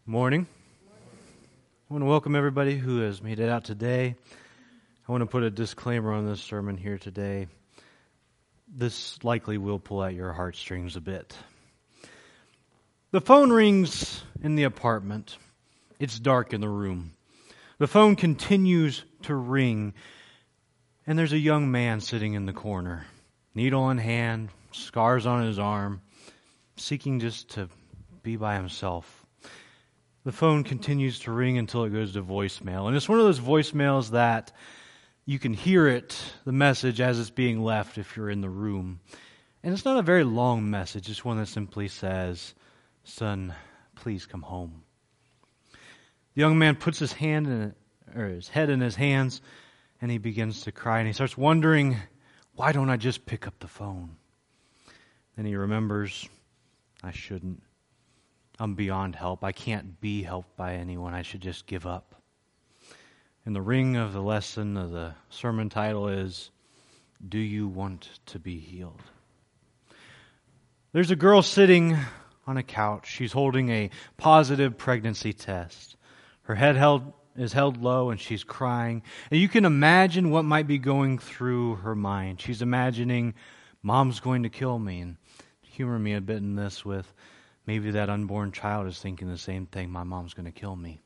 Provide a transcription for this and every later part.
Morning. I want to welcome everybody who has made it out today. I want to put a disclaimer on this sermon here today. This likely will pull at your heartstrings a bit. The phone rings in the apartment. It's dark in the room. The phone continues to ring, and there's a young man sitting in the corner, needle in hand, scars on his arm, seeking just to be by himself. The phone continues to ring until it goes to voicemail. And it's one of those voicemails that you can hear it, the message, as it's being left if you're in the room. And it's not a very long message. It's one that simply says, "Son, please come home." The young man puts his head in his hands, and he begins to cry. And he starts wondering, why don't I just pick up the phone? Then he remembers, I shouldn't. I'm beyond help. I can't be helped by anyone. I should just give up. And the ring of the lesson of the sermon title is, Do You Want to Be Healed? There's a girl sitting on a couch. She's holding a positive pregnancy test. Her head is held low and she's crying. And you can imagine what might be going through her mind. She's imagining, Mom's going to kill me. And humor me a bit in this with, maybe that unborn child is thinking the same thing, my mom's going to kill me.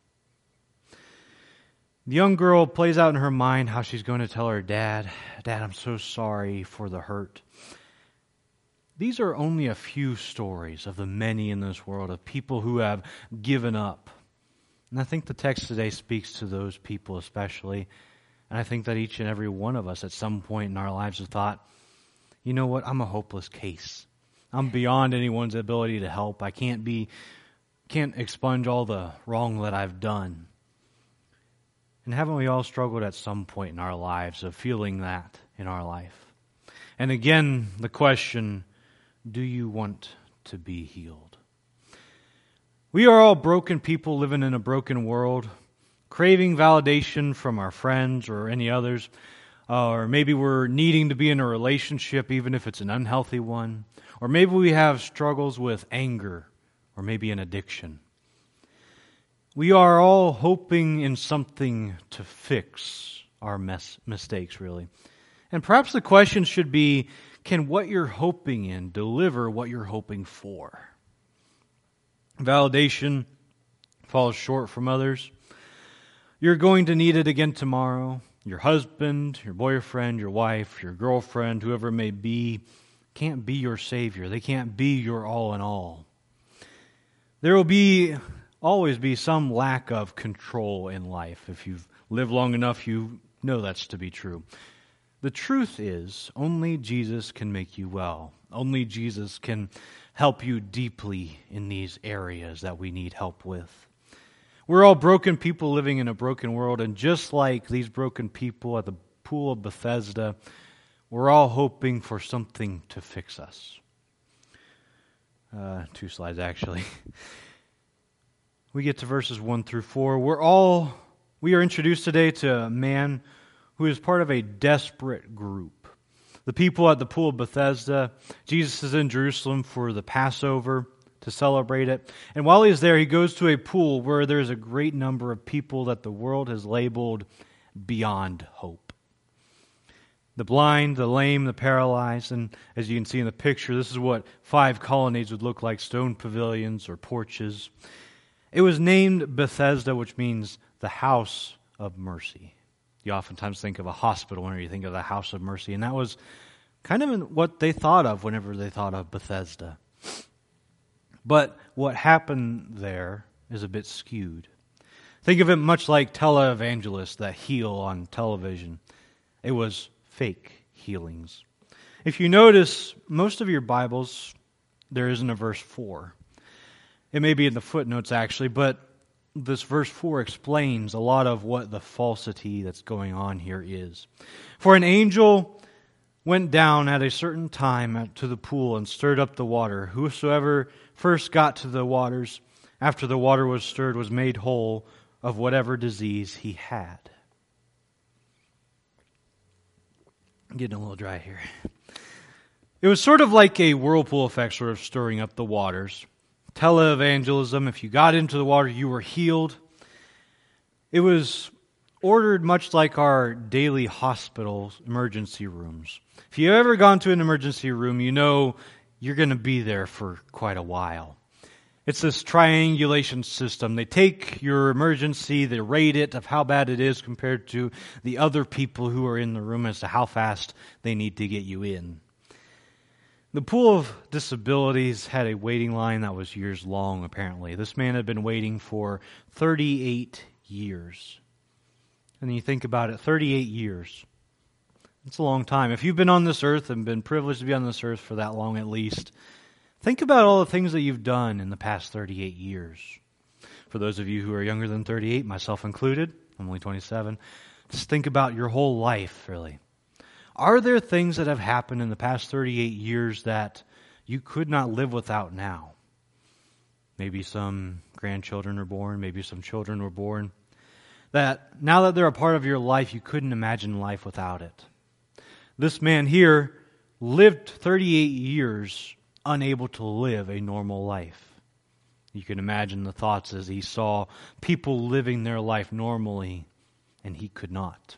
The young girl plays out in her mind how she's going to tell her dad, "Dad, I'm so sorry for the hurt." These are only a few stories of the many in this world, of people who have given up. And I think the text today speaks to those people especially. And I think that each and every one of us at some point in our lives have thought, you know what, I'm a hopeless case. I'm beyond anyone's ability to help. I can't expunge all the wrong that I've done. And haven't we all struggled at some point in our lives of feeling that in our life? And again, the question, do you want to be healed? We are all broken people living in a broken world, craving validation from our friends or any others, or maybe we're needing to be in a relationship even if it's an unhealthy one. Or maybe we have struggles with anger or maybe an addiction. We are all hoping in something to fix our mistakes, really. And perhaps the question should be, can what you're hoping in deliver what you're hoping for? Validation falls short from others. You're going to need it again tomorrow. Your husband, your boyfriend, your wife, your girlfriend, whoever it may be, can't be your Savior. They can't be your all in all. There will always be some lack of control in life. If you've lived long enough, you know that's to be true. The truth is, only Jesus can make you well. Only Jesus can help you deeply in these areas that we need help with. We're all broken people living in a broken world, and just like these broken people at the pool of Bethesda, we're all hoping for something to fix us. 2 slides, actually. We get to verses 1 through 4. We are introduced today to a man who is part of a desperate group. The people at the pool of Bethesda. Jesus is in Jerusalem for the Passover to celebrate it. And while he's there, he goes to a pool where there's a great number of people that the world has labeled beyond hope. The blind, the lame, the paralyzed, and as you can see in the picture, this is what 5 colonnades would look like, stone pavilions or porches. It was named Bethesda, which means the house of mercy. You oftentimes think of a hospital whenever you think of the house of mercy, and that was kind of what they thought of whenever they thought of Bethesda. But what happened there is a bit skewed. Think of it much like televangelists that heal on television. It was fake healings. If you notice, most of your Bibles, there isn't a verse 4. It may be in the footnotes actually, but this verse 4 explains a lot of what the falsity that's going on here is. For an angel went down at a certain time to the pool and stirred up the water. Whosoever first got to the waters, after the water was stirred, was made whole of whatever disease he had. I'm getting a little dry here. It was sort of like a whirlpool effect, sort of stirring up the waters. televangelism. If you got into the water, you were healed. It was ordered much like our daily hospital emergency rooms. If you've ever gone to an emergency room, you know you're going to be there for quite a while. It's this triangulation system. They take your emergency, they rate it of how bad it is compared to the other people who are in the room as to how fast they need to get you in. The pool of disabilities had a waiting line that was years long, apparently. This man had been waiting for 38 years. And you think about it, 38 years. It's a long time. If you've been on this earth and been privileged to be on this earth for that long at least, think about all the things that you've done in the past 38 years. For those of you who are younger than 38, myself included, I'm only 27, just think about your whole life, really. Are there things that have happened in the past 38 years that you could not live without now? Maybe some grandchildren are born, maybe some children were born, that now that they're a part of your life, you couldn't imagine life without it. This man here lived 38 years unable to live a normal life. You can imagine the thoughts as he saw people living their life normally, and he could not.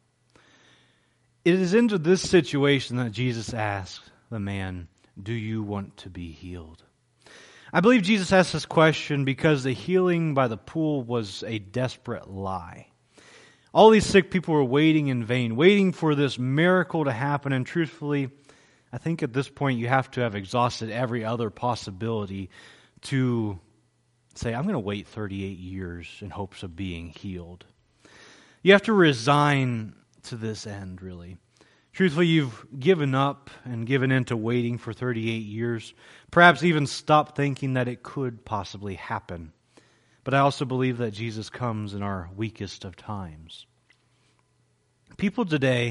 It is into this situation that Jesus asked the man, "Do you want to be healed?" I believe Jesus asked this question because the healing by the pool was a desperate lie. All these sick people were waiting in vain, waiting for this miracle to happen, and truthfully, I think at this point you have to have exhausted every other possibility to say, I'm going to wait 38 years in hopes of being healed. You have to resign to this end, really. Truthfully, you've given up and given in to waiting for 38 years, perhaps even stopped thinking that it could possibly happen. But I also believe that Jesus comes in our weakest of times. People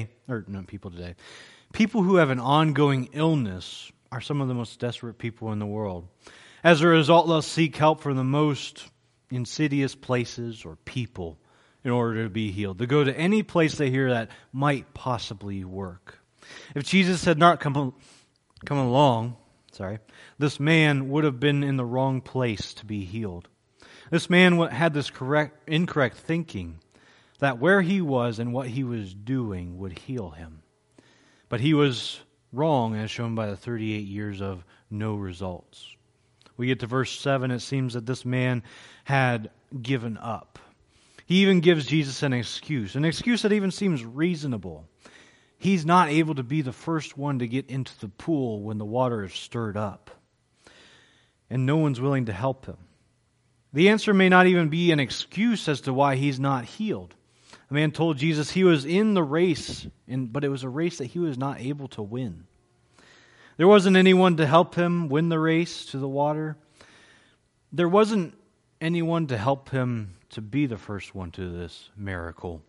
who have an ongoing illness are some of the most desperate people in the world. As a result, they'll seek help from the most insidious places or people in order to be healed. They go to any place they hear that might possibly work. If Jesus had not come along, this man would have been in the wrong place to be healed. This man had this incorrect thinking that where he was and what he was doing would heal him. But he was wrong, as shown by the 38 years of no results. We get to verse 7, it seems that this man had given up. He even gives Jesus an excuse that even seems reasonable. He's not able to be the first one to get into the pool when the water is stirred up. And no one's willing to help him. The answer may not even be an excuse as to why he's not healed. A man told Jesus he was in the race, but it was a race that he was not able to win. There wasn't anyone to help him win the race to the water. There wasn't anyone to help him to be the first one to this miracle.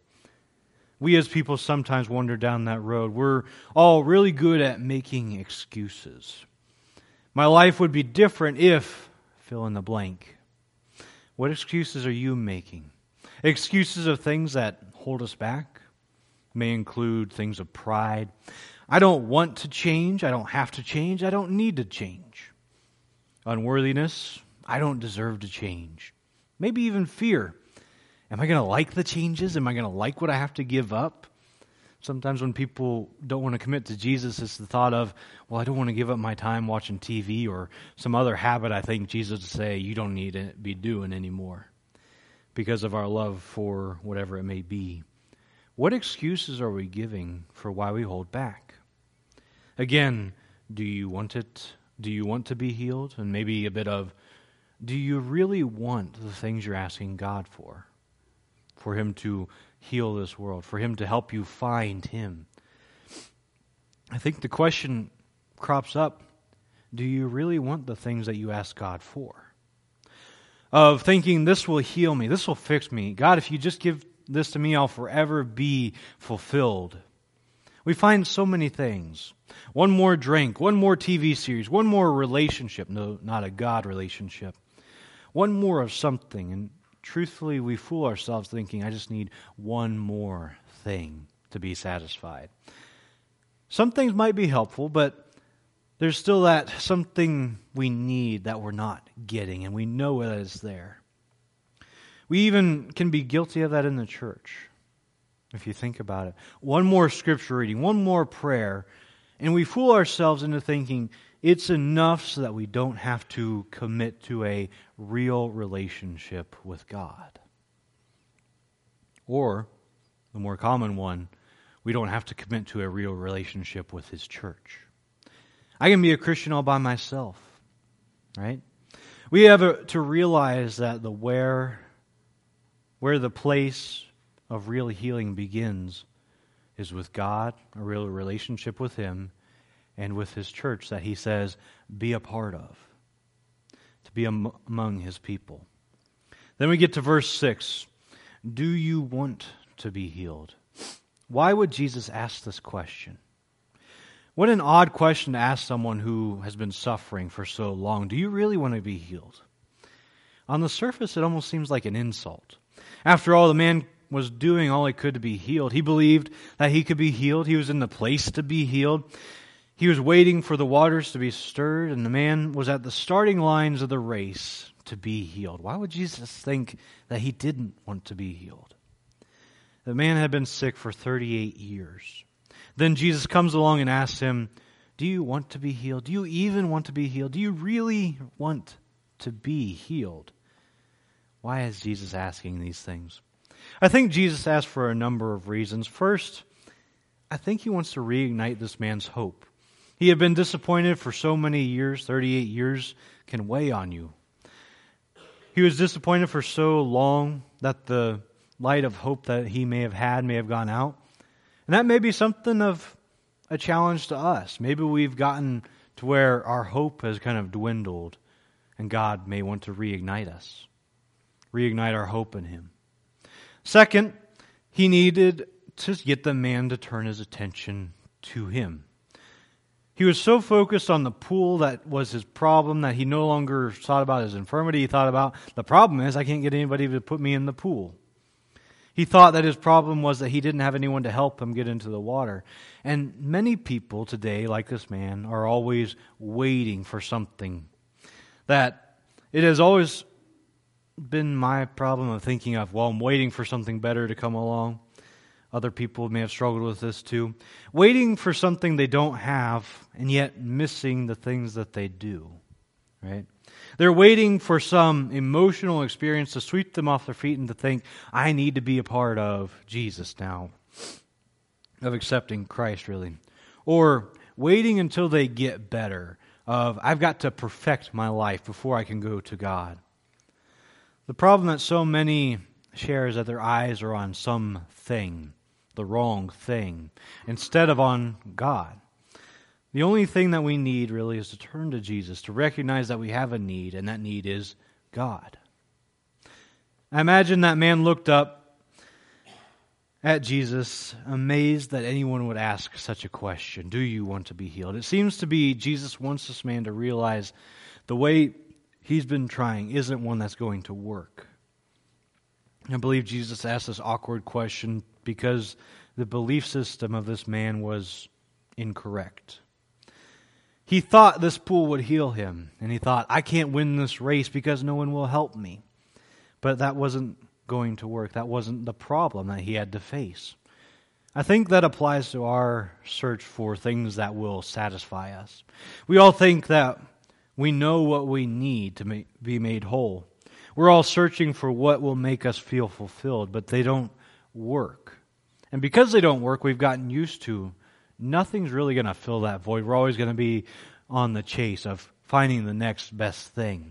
We as people sometimes wander down that road. We're all really good at making excuses. My life would be different if, fill in the blank. What excuses are you making? Excuses of things that hold us back may include things of pride. I don't want to change. I don't have to change. I don't need to change. Unworthiness. I don't deserve to change. Maybe even fear. Am I going to like the changes? Am I going to like what I have to give up? Sometimes when people don't want to commit to Jesus, it's the thought of, well, I don't want to give up my time watching TV or some other habit I think Jesus would say you don't need to be doing anymore because of our love for whatever it may be. What excuses are we giving for why we hold back? Again, do you want it? Do you want to be healed? And maybe a bit of, do you really want the things you're asking God for? For Him to heal this world, for Him to help you find Him. I think the question crops up, do you really want the things that you ask God for? Of thinking, this will heal me, this will fix me. God, if you just give this to me, I'll forever be fulfilled. We find so many things. One more drink, one more TV series, one more relationship. No, not a God relationship. One more of something. And truthfully, we fool ourselves thinking, I just need one more thing to be satisfied. Some things might be helpful, but there's still that something we need that we're not getting, and we know that it's there. We even can be guilty of that in the church, if you think about it. One more scripture reading, one more prayer, and we fool ourselves into thinking it's enough so that we don't have to commit to a real relationship with God. Or, the more common one, we don't have to commit to a real relationship with His church. I can be a Christian all by myself, right? We have to realize that where the place of real healing begins is with God, a real relationship with Him, and with His church that He says, be a part of, to be among His people. Then we get to verse 6. Do you want to be healed? Why would Jesus ask this question? What an odd question to ask someone who has been suffering for so long. Do you really want to be healed? On the surface, it almost seems like an insult. After all, the man was doing all he could to be healed. He believed that he could be healed. He was in the place to be healed. He was waiting for the waters to be stirred, and the man was at the starting lines of the race to be healed. Why would Jesus think that he didn't want to be healed? The man had been sick for 38 years. Then Jesus comes along and asks him, do you want to be healed? Do you even want to be healed? Do you really want to be healed? Why is Jesus asking these things? I think Jesus asked for a number of reasons. First, I think He wants to reignite this man's hope. He had been disappointed for so many years. 38 years can weigh on you. He was disappointed for so long that the light of hope that he may have had may have gone out. And that may be something of a challenge to us. Maybe we've gotten to where our hope has kind of dwindled, and God may want to reignite us, reignite our hope in Him. Second, He needed to get the man to turn his attention to Him. He was so focused on the pool that was his problem that he no longer thought about his infirmity. He thought about, the problem is I can't get anybody to put me in the pool. He thought that his problem was that he didn't have anyone to help him get into the water. And many people today, like this man, are always waiting for something. That it has always been my problem of thinking of, well, I'm waiting for something better to come along. Other people may have struggled with this too. Waiting for something they don't have, and yet missing the things that they do. Right? They're waiting for some emotional experience to sweep them off their feet and to think, I need to be a part of Jesus now. Of accepting Christ, really. Or waiting until they get better. Of, I've got to perfect my life before I can go to God. The problem that so many share is that their eyes are on something, the wrong thing, instead of on God. The only thing that we need really is to turn to Jesus, to recognize that we have a need, and that need is God. I imagine that man looked up at Jesus, amazed that anyone would ask such a question. Do you want to be healed? It seems to be Jesus wants this man to realize the way he's been trying isn't one that's going to work. I believe Jesus asked this awkward question because the belief system of this man was incorrect. He thought this pool would heal him, and he thought, I can't win this race because no one will help me. But that wasn't going to work. That wasn't the problem that he had to face. I think that applies to our search for things that will satisfy us. We all think that we know what we need to be made whole. We're all searching for what will make us feel fulfilled, but they don't work. And because they don't work, we've gotten used to nothing's really going to fill that void. We're always going to be on the chase of finding the next best thing.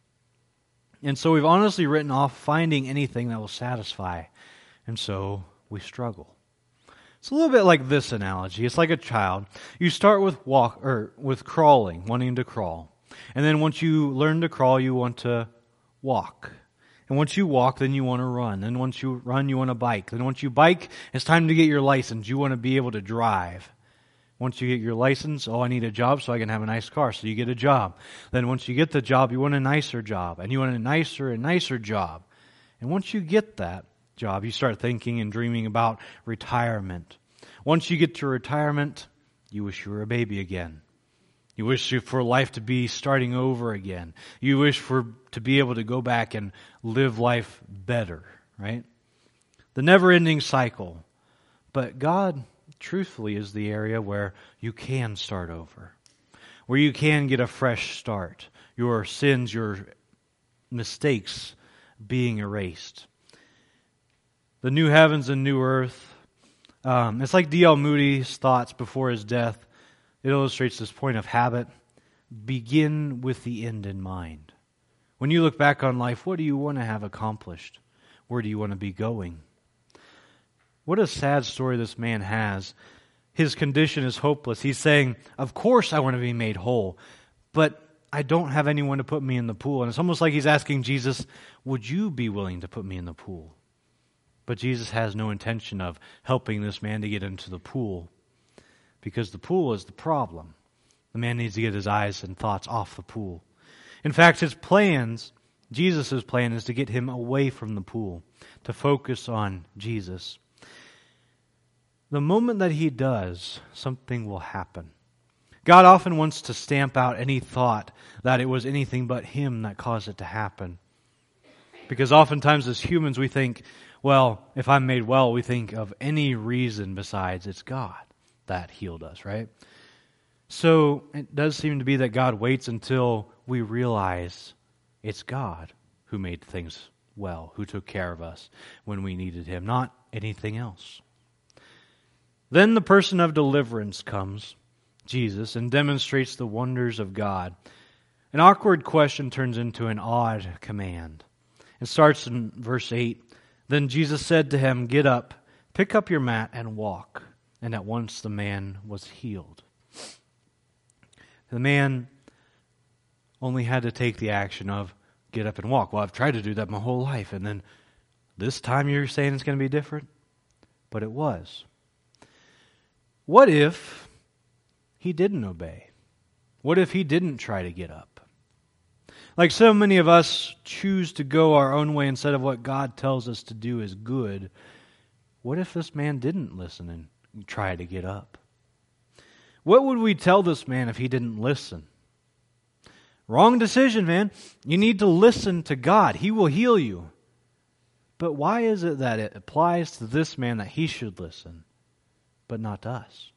And so we've honestly written off finding anything that will satisfy. And so we struggle. It's a little bit like this analogy. It's like a child. You start with crawling, wanting to crawl. And then once you learn to crawl, you want to walk. And once you walk, then you want to run. And once you run, you want to bike. Then once you bike, it's time to get your license. You want to be able to drive. Once you get your license, I need a job so I can have a nice car. So you get a job. Then once you get the job, you want a nicer job. And you want a nicer job. And once you get that job, you start thinking and dreaming about retirement. Once you get to retirement, you wish you were a baby again. You wish for life to be starting over again. You wish to be able to go back and live life better, right? The never-ending cycle. But God, truthfully, is the area where you can start over, where you can get a fresh start. Your sins, your mistakes being erased. The new heavens and new earth. It's like D.L. Moody's thoughts before his death. It illustrates this point of habit. Begin with the end in mind. When you look back on life, what do you want to have accomplished? Where do you want to be going? What a sad story this man has. His condition is hopeless. He's saying, of course I want to be made whole, but I don't have anyone to put me in the pool. And it's almost like he's asking Jesus, would you be willing to put me in the pool? But Jesus has no intention of helping this man to get into the pool, because the pool is the problem. The man needs to get his eyes and thoughts off the pool. In fact, Jesus' plan is to get him away from the pool, to focus on Jesus. The moment that he does, something will happen. God often wants to stamp out any thought that it was anything but him that caused it to happen. Because oftentimes as humans we think, well, if I'm made well, we think of any reason besides it's God that healed us, right? So it does seem to be that God waits until we realize it's God who made things well, who took care of us when we needed him, not anything else. Then the person of deliverance comes, Jesus, and demonstrates the wonders of God. An awkward question turns into an odd command. It starts in verse 8. Then Jesus said to him, "Get up, pick up your mat, and walk." And at once the man was healed. The man only had to take the action of get up and walk. Well, I've tried to do that my whole life, and then this time you're saying it's going to be different? But it was. What if he didn't obey? What if he didn't try to get up? Like so many of us choose to go our own way instead of what God tells us to do is good. What if this man didn't listen and try to get up? What would we tell this man if he didn't listen? Wrong decision, man. You need to listen to God. He will heal you. But why is it that it applies to this man that he should listen, but not to us?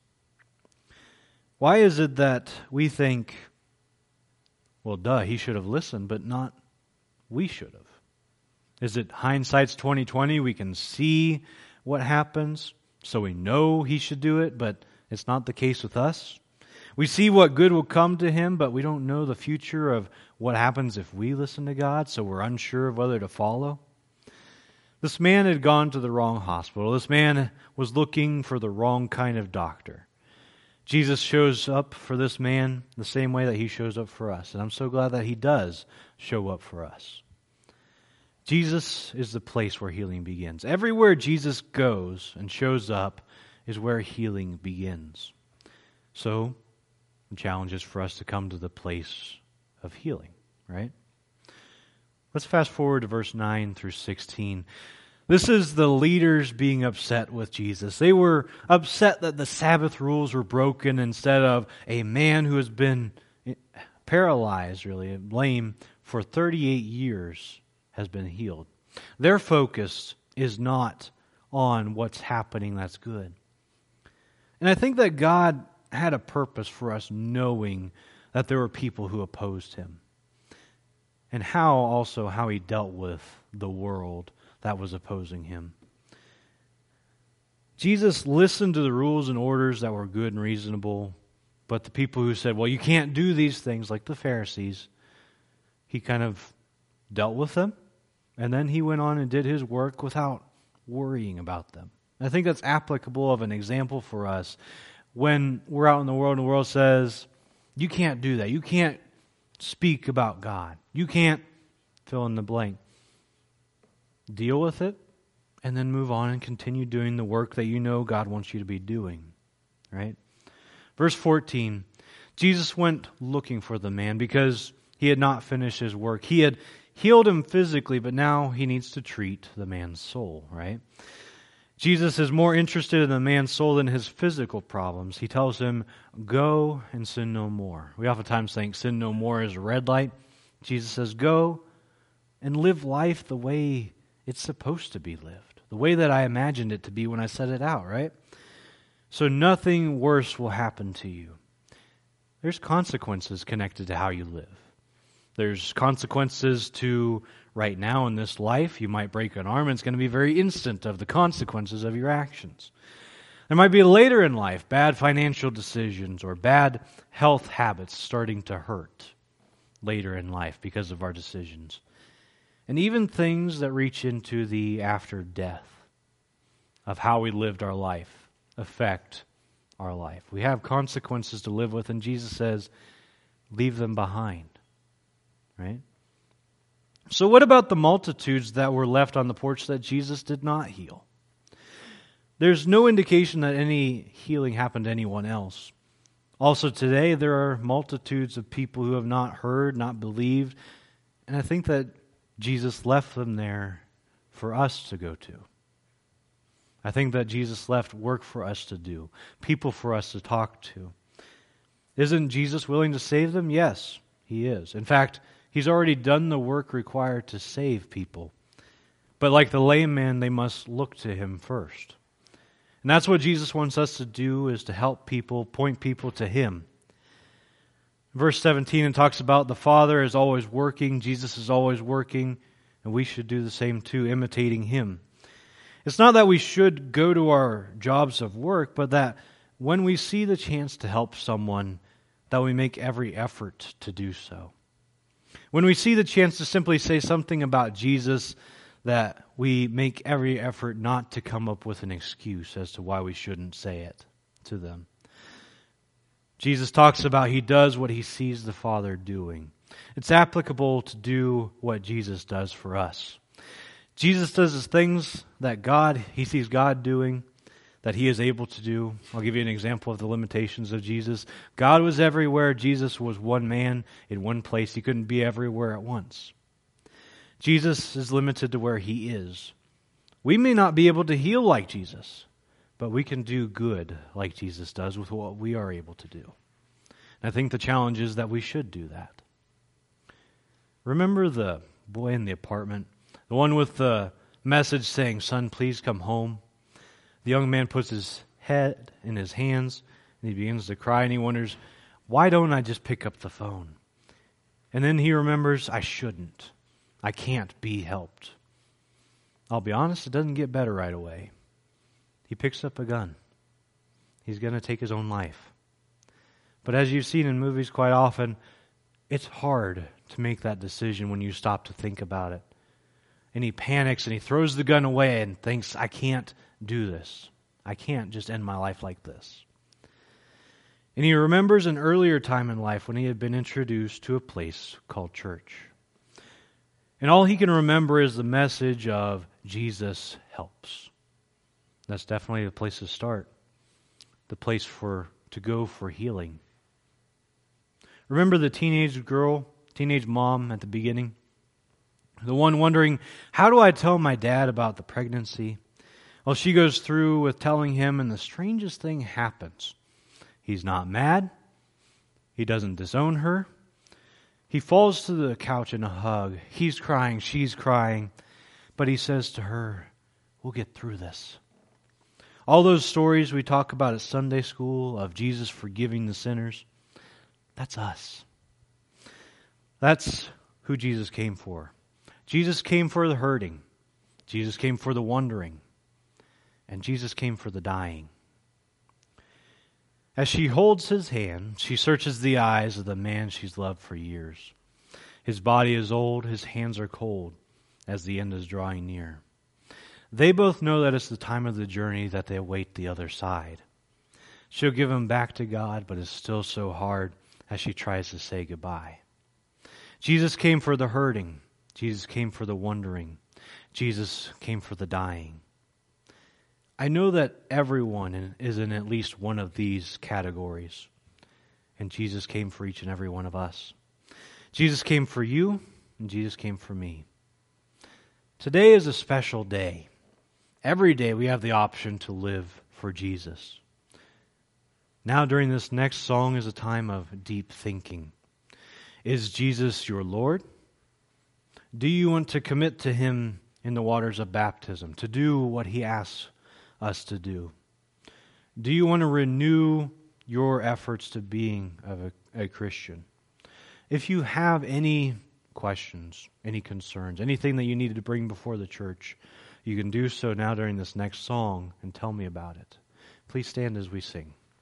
Why is it that we think, well, he should have listened, but not we should have? Is it hindsight's 20/20? We can see what happens, so we know he should do it, but it's not the case with us. We see what good will come to him, but we don't know the future of what happens if we listen to God, so we're unsure of whether to follow. This man had gone to the wrong hospital. This man was looking for the wrong kind of doctor. Jesus shows up for this man the same way that he shows up for us, and I'm so glad that he does show up for us. Jesus is the place where healing begins. Everywhere Jesus goes and shows up is where healing begins. So, the challenge is for us to come to the place of healing, right? Let's fast forward to verse 9 through 16. This is the leaders being upset with Jesus. They were upset that the Sabbath rules were broken instead of a man who has been paralyzed, really, lame, for 38 years has been healed. Their focus is not on what's happening that's good. And I think that God had a purpose for us knowing that there were people who opposed him. And how he dealt with the world that was opposing him. Jesus listened to the rules and orders that were good and reasonable, but the people who said, well, you can't do these things, like the Pharisees, he kind of dealt with them, and then he went on and did his work without worrying about them. I think that's applicable of an example for us when we're out in the world and the world says, you can't do that. You can't speak about God. You can't fill in the blank. Deal with it and then move on and continue doing the work that you know God wants you to be doing. Right? Verse 14, Jesus went looking for the man because he had not finished his work. He had healed him physically, but now he needs to treat the man's soul, right? Jesus is more interested in the man's soul than his physical problems. He tells him, go and sin no more. We oftentimes think sin no more is a red light. Jesus says, go and live life the way it's supposed to be lived, the way that I imagined it to be when I set it out, right? So nothing worse will happen to you. There's consequences connected to how you live. There's consequences to right now in this life. You might break an arm, and it's going to be very instant of the consequences of your actions. There might be later in life, bad financial decisions or bad health habits starting to hurt later in life because of our decisions. And even things that reach into the after death of how we lived our life affect our life. We have consequences to live with, and Jesus says, leave them behind. Right? So what about the multitudes that were left on the porch that Jesus did not heal? There's no indication that any healing happened to anyone else. Also today, there are multitudes of people who have not heard, not believed, and I think that Jesus left them there for us to go to. I think that Jesus left work for us to do, people for us to talk to. Isn't Jesus willing to save them? Yes, He is. In fact, He's already done the work required to save people. But like the lame man, they must look to Him first. And that's what Jesus wants us to do, is to help people, point people to Him. Verse 17, it talks about the Father is always working, Jesus is always working, and we should do the same too, imitating Him. It's not that we should go to our jobs of work, but that when we see the chance to help someone, that we make every effort to do so. When we see the chance to simply say something about Jesus, that we make every effort not to come up with an excuse as to why we shouldn't say it to them. Jesus talks about He does what He sees the Father doing. It's applicable to do what Jesus does for us. Jesus does the things that He sees God doing, that He is able to do. I'll give you an example of the limitations of Jesus. God was everywhere. Jesus was one man in one place. He couldn't be everywhere at once. Jesus is limited to where He is. We may not be able to heal like Jesus, but we can do good like Jesus does with what we are able to do. And I think the challenge is that we should do that. Remember the boy in the apartment? The one with the message saying, "Son, please come home." The young man puts his head in his hands, and he begins to cry, and he wonders, why don't I just pick up the phone? And then he remembers, I shouldn't. I can't be helped. I'll be honest, it doesn't get better right away. He picks up a gun. He's going to take his own life. But as you've seen in movies quite often, it's hard to make that decision when you stop to think about it. And he panics and he throws the gun away and thinks, I can't do this. I can't just end my life like this. And he remembers an earlier time in life when he had been introduced to a place called church. And all he can remember is the message of Jesus helps. That's definitely the place to start. The place to go for healing. Remember the teenage mom at the beginning? The one wondering, how do I tell my dad about the pregnancy? Well, she goes through with telling him, and the strangest thing happens. He's not mad. He doesn't disown her. He falls to the couch in a hug. He's crying, she's crying. But he says to her, we'll get through this. All those stories we talk about at Sunday school of Jesus forgiving the sinners, that's us. That's who Jesus came for. Jesus came for the hurting. Jesus came for the wandering. And Jesus came for the dying. As she holds his hand, she searches the eyes of the man she's loved for years. His body is old, his hands are cold, as the end is drawing near. They both know that it's the time of the journey that they await the other side. She'll give him back to God, but it's still so hard as she tries to say goodbye. Jesus came for the hurting. Jesus came for the wandering. Jesus came for the dying. I know that everyone is in at least one of these categories. And Jesus came for each and every one of us. Jesus came for you, and Jesus came for me. Today is a special day. Every day we have the option to live for Jesus. Now during this next song is a time of deep thinking. Is Jesus your Lord? Do you want to commit to Him in the waters of baptism, to do what He asks us to do? Do you want to renew your efforts to being a Christian? If you have any questions, any concerns, anything that you needed to bring before the church, you can do so now during this next song and tell me about it. Please stand as we sing.